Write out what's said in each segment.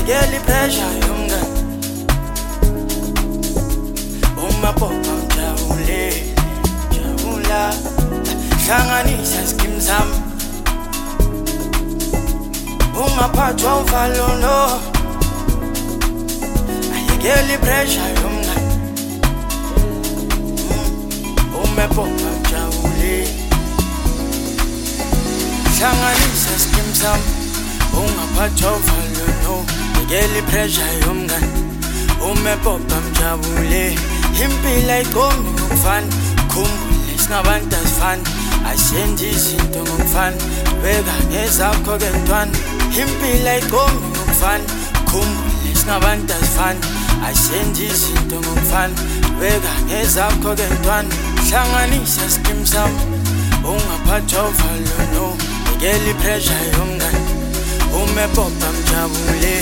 ngekela ipressure yomngani umaphoqa mjabule jabula hlanganisa skim sami ungaphathwa uvalo no ayekela ipressure yomngani umaphoqa mjabule hlanganisa skim sami ungaphathwa uvalo no ayekela ipressure yomngani umaphoqa mjabule impilo ayigcomi ngokufana khumbule singabantu asifani asenze izinto ngokufana beka ngezakho-ke ntwana impilo ayigcomi ngokufana khumbule singabantu asifani asenze izinto ngokufana beka ngezakho-ke ntwana hlanganisa skim sami ungaphathwa uvalo no ngekela ipressure yomngani umaphoqa mjabule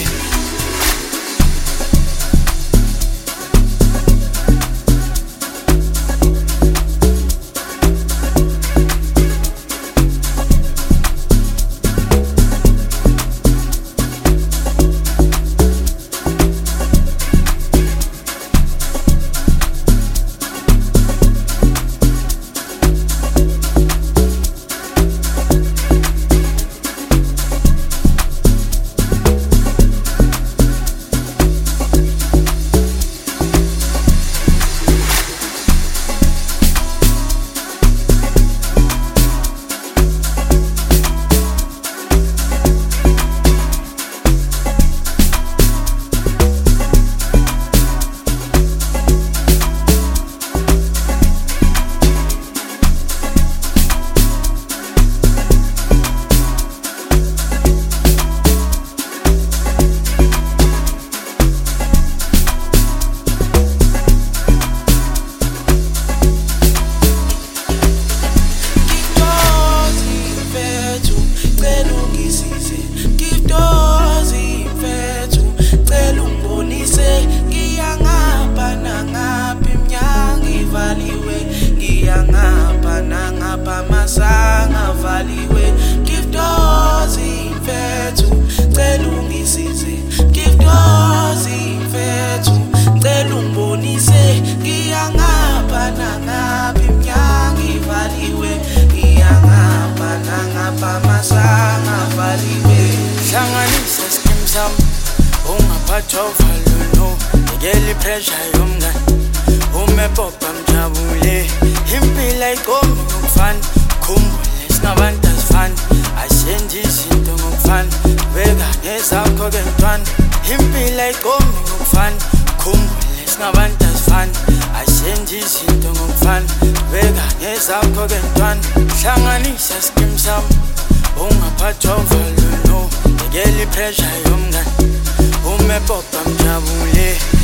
hlanganisa skim sami ungaphathwa uvalo no ngekela ipressure yomngani umaphoqa mjabule impilo ayigcomi ngokufana khumbule singabantu asifani asenze izinto ngokufana beka ngezakho-ke ntwana impilo ayigcomi ngokufana khumbule singabantu asifani asenze izinto ngokufana beka ngezakho-ke ntwana hlanganisa skim sami ungaphathwa uvalo no ngekela ipressure yomngani umaphoqa mjabule